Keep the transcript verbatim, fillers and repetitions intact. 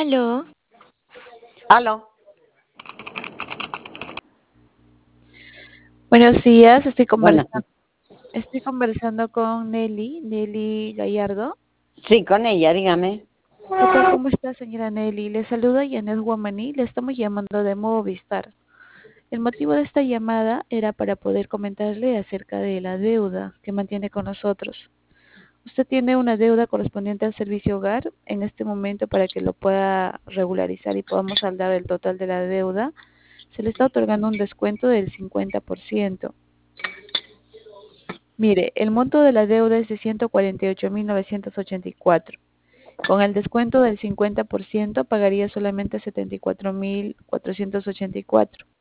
Aló. Aló. Buenos días, estoy Bueno, conversando, estoy conversando con Nelly, Nelly Gallardo. sí, con ella, dígame. ¿Qué tal? ¿Cómo está, señora Nelly? Le saluda Yanet Guamaní, le estamos llamando de Movistar. El motivo de esta llamada era para poder comentarle acerca de la deuda que mantiene con nosotros. Usted tiene una deuda correspondiente al servicio hogar en este momento para que lo pueda regularizar y podamos saldar el total de la deuda. Se le está otorgando un descuento del cincuenta por ciento. Mire, el monto de la deuda es de ciento cuarenta y ocho mil novecientos ochenta y cuatro. Con el descuento del cincuenta por ciento pagaría solamente setenta y cuatro mil cuatrocientos ochenta y cuatro.